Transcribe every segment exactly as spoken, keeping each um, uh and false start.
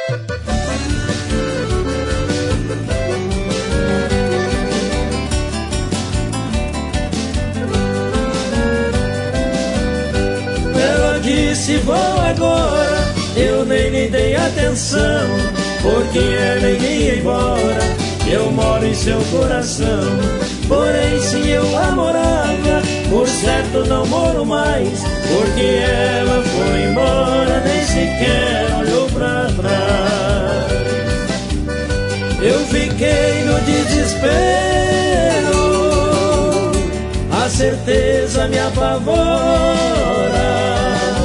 Ela disse: vou agora. Eu nem lhe dei atenção, porque ela iria embora. Eu moro em seu coração. Porém, se eu a morava, por certo não moro mais, porque ela foi embora, nem sequer olhou pra trás. Eu fiquei no desespero, a certeza me apavora.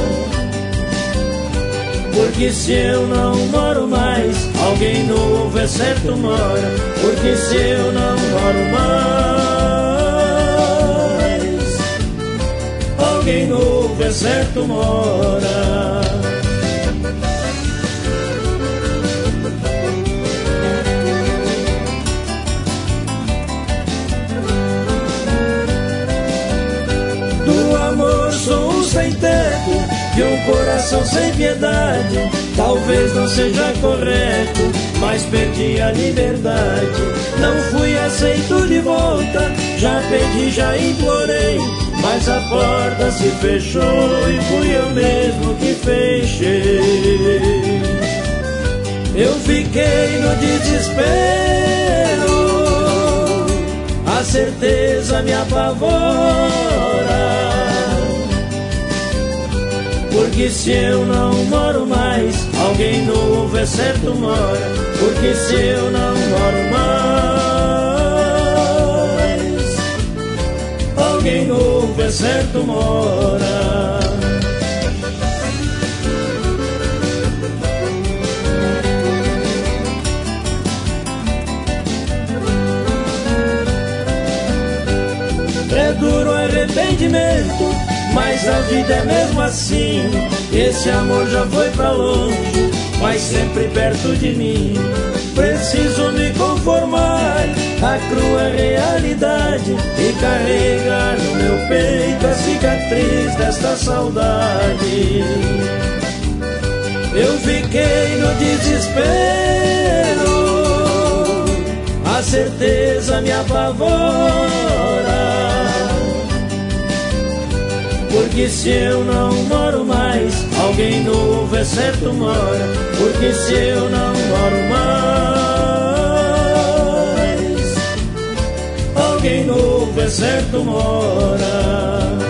Porque se eu não moro mais, alguém novo é certo mora. Porque se eu não moro mais, alguém novo é certo mora. Do amor sou um sem teto, de um coração sem piedade. Talvez não seja correto, mas perdi a liberdade. Não fui aceito de volta, já pedi, já implorei, mas a porta se fechou e fui eu mesmo que fechei. Eu fiquei no desespero, a certeza me apavora. Porque se eu não moro mais, alguém novo é certo mora. Porque se eu não moro mais, alguém novo é certo mora. É duro o arrependimento, mas a vida é mesmo assim. Esse amor já foi pra longe, mas sempre perto de mim. Preciso me conformar à crua realidade e carregar no meu peito a cicatriz desta saudade. Eu fiquei no desespero, a certeza me apavora. Porque se eu não moro mais, alguém novo é certo mora. Porque se eu não moro mais, alguém novo é certo mora.